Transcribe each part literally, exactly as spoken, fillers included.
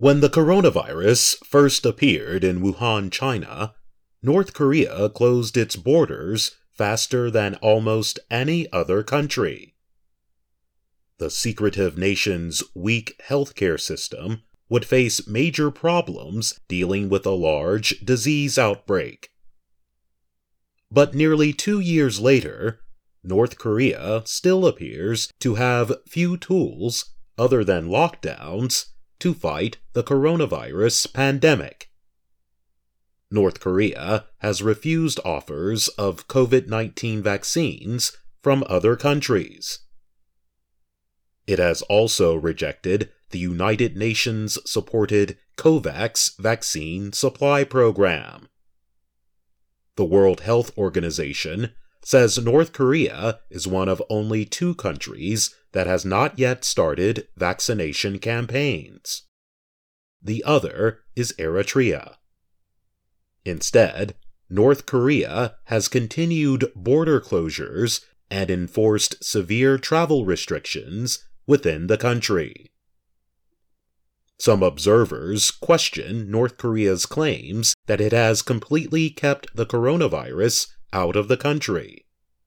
When the coronavirus first appeared in Wuhan, China, North Korea closed its borders faster than almost any other country. The secretive nation's weak healthcare system would face major problems dealing with a large disease outbreak. But nearly two years later, North Korea still appears to have few tools, other than lockdowns, to fight the coronavirus pandemic. North Korea has refused offers of COVID nineteen vaccines from other countries. It has also rejected the United Nations-supported COVAX vaccine supply program. The World Health Organization says North Korea is one of only two countries that has not yet started vaccination campaigns. The other is Eritrea. Instead, North Korea has continued border closures and enforced severe travel restrictions within the country. Some observers question North Korea's claims that it has completely kept the coronavirus out of the country.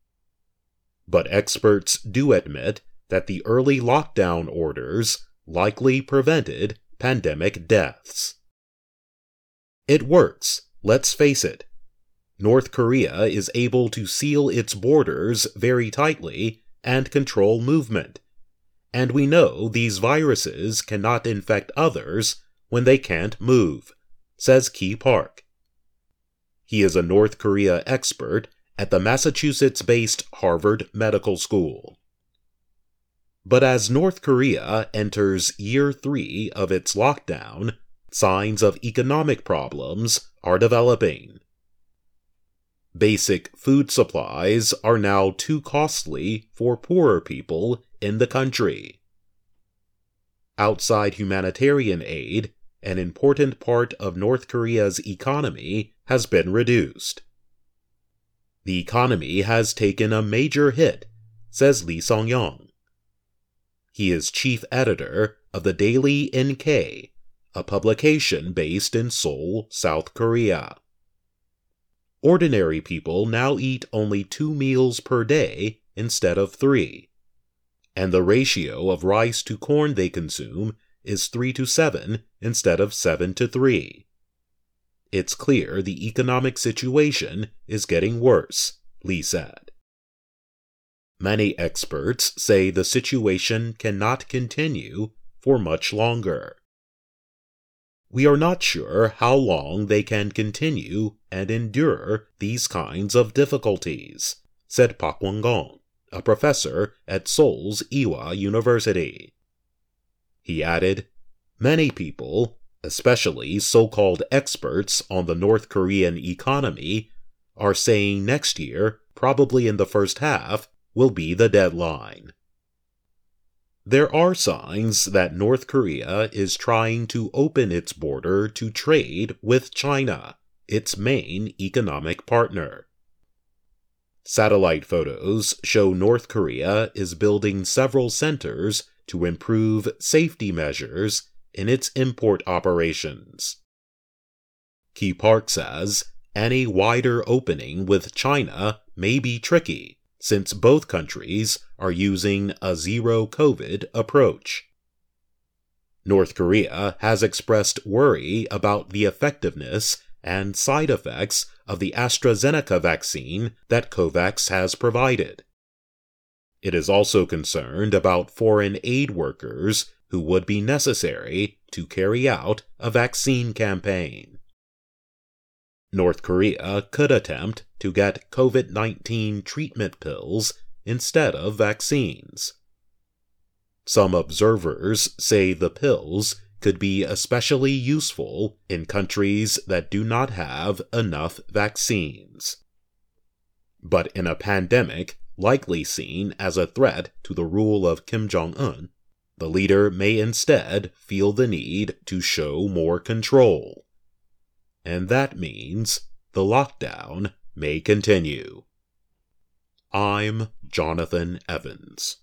But experts do admit that the early lockdown orders likely prevented pandemic deaths. It works, let's face it. North Korea is able to seal its borders very tightly and control movement. And we know these viruses cannot infect others when they can't move, says Ki Park. He is a North Korea expert at the Massachusetts-based Harvard Medical School. But as North Korea enters year three of its lockdown, signs of economic problems are developing. Basic food supplies are now too costly for poorer people in the country. Outside humanitarian aid, an important part of North Korea's economy has been reduced. The economy has taken a major hit, says Lee Sung-young. He is chief editor of the Daily N K, a publication based in Seoul, South Korea. Ordinary people now eat only two meals per day instead of three, and the ratio of rice to corn they consume is three to seven instead of seven to three. It's clear the economic situation is getting worse, Lee said. Many experts say the situation cannot continue for much longer. We are not sure how long they can continue and endure these kinds of difficulties, said Park Won-gong, a professor at Seoul's Ewha University. He added, many people, especially so-called experts on the North Korean economy, are saying next year, probably in the first half, will be the deadline. There are signs that North Korea is trying to open its border to trade with China, its main economic partner. Satellite photos show North Korea is building several centers to improve safety measures in its import operations. Ki Park says any wider opening with China may be tricky, since both countries are using a zero-COVID approach. North Korea has expressed worry about the effectiveness and side effects of the AstraZeneca vaccine that COVAX has provided. It is also concerned about foreign aid workers who would be necessary to carry out a vaccine campaign. North Korea could attempt to get COVID nineteen treatment pills instead of vaccines. Some observers say the pills could be especially useful in countries that do not have enough vaccines. But in a pandemic likely seen as a threat to the rule of Kim Jong-un, the leader may instead feel the need to show more control. And that means the lockdown may continue. I'm Jonathan Evans.